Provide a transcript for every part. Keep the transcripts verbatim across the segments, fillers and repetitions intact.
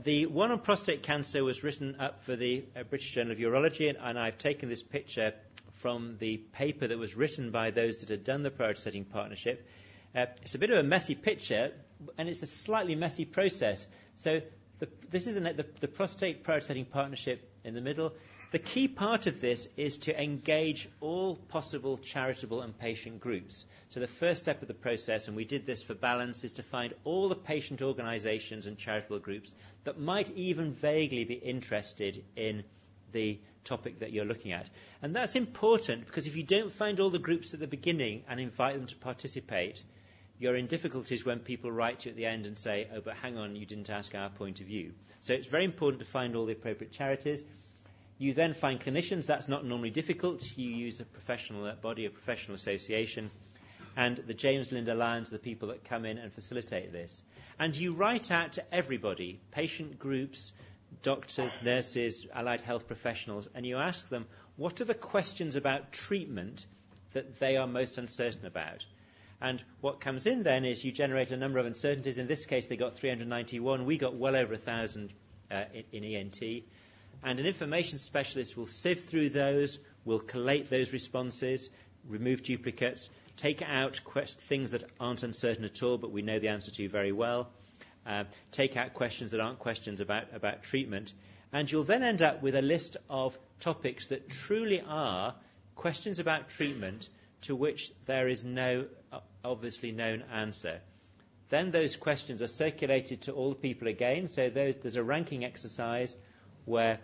the one on prostate cancer was written up for the uh, British Journal of Urology, and, and I've taken this picture from the paper that was written by those that had done the priority setting partnership. Uh, it's a bit of a messy picture, and it's a slightly messy process. So the, this is the, the, the prostate priority setting partnership in the middle. The key part of this is to engage all possible charitable and patient groups. So the first step of the process, and we did this for Balance, is to find all the patient organisations and charitable groups that might even vaguely be interested in the topic that you're looking at. And that's important because if you don't find all the groups at the beginning and invite them to participate, you're in difficulties when people write to you at the end and say, oh, but hang on, you didn't ask our point of view. So it's very important to find all the appropriate charities. You then find clinicians. That's not normally difficult. You use a professional body, a professional association, and the James Lind Alliance are the people that come in and facilitate this. And you write out to everybody, patient groups, doctors, nurses, allied health professionals, and you ask them, what are the questions about treatment that they are most uncertain about? And what comes in then is you generate a number of uncertainties. In this case, they got three hundred ninety-one. We got well over one thousand uh, in, in E N T. And an information specialist will sift through those, will collate those responses, remove duplicates, take out quest- things that aren't uncertain at all, but we know the answer to very well, uh, take out questions that aren't questions about, about treatment, and you'll then end up with a list of topics that truly are questions about treatment to which there is no uh, obviously known answer. Then those questions are circulated to all the people again, so those, there's a ranking exercise where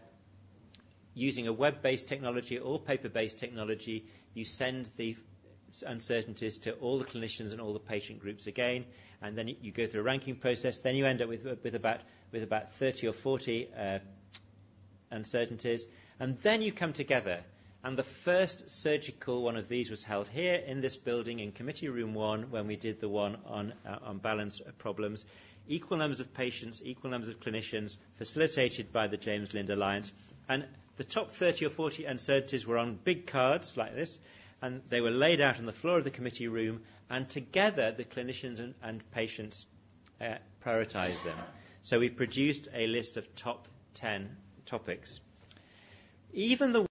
using a web-based technology or paper-based technology, you send the uncertainties to all the clinicians and all the patient groups again, and then you go through a ranking process. Then you end up with, with about with about thirty or forty uh, uncertainties, and then you come together. And the first surgical one of these was held here in this building in Committee Room one when we did the one on uh, on balance problems. Equal numbers of patients, equal numbers of clinicians, facilitated by the James Lind Alliance. And the top thirty or forty uncertainties were on big cards like this, and they were laid out on the floor of the committee room, and together the clinicians and, and patients uh, prioritised them. So we produced a list of top ten topics. Even the